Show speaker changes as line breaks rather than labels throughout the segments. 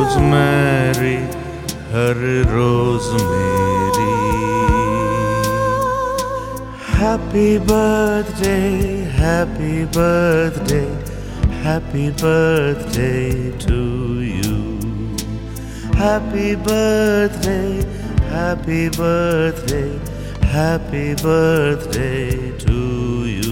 Rosemary हर रोज़ मेरी। Happy birthday, happy birthday, happy birthday to you. Happy birthday, happy birthday, happy birthday to you.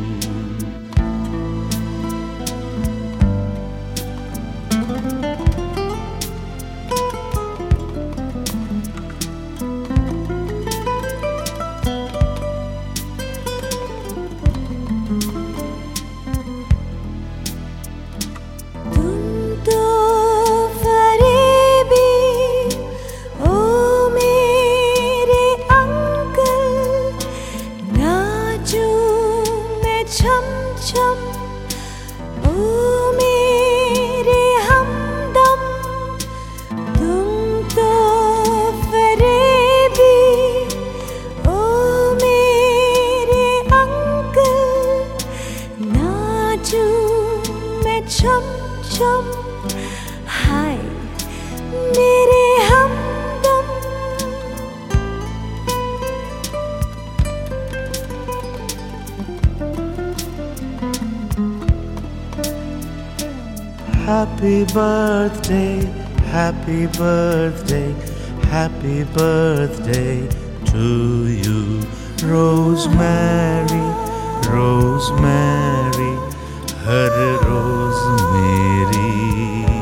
छम छम ओ मेरे हमदम, तुम तो फरेबी ओ मेरे अंकल, नाचूं मैं छम छम, हाय मेरे हमदम।
Happy birthday, happy birthday, happy birthday to you. Rosemary, Rosemary, हर रोज़ मेरी।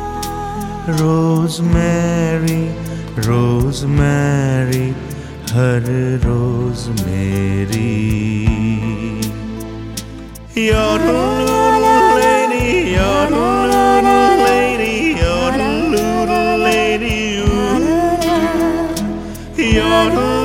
Rosemary, Rosemary, हर रोज़ मेरी। You're the little lady, you're the little lady, you're the little lady, you're the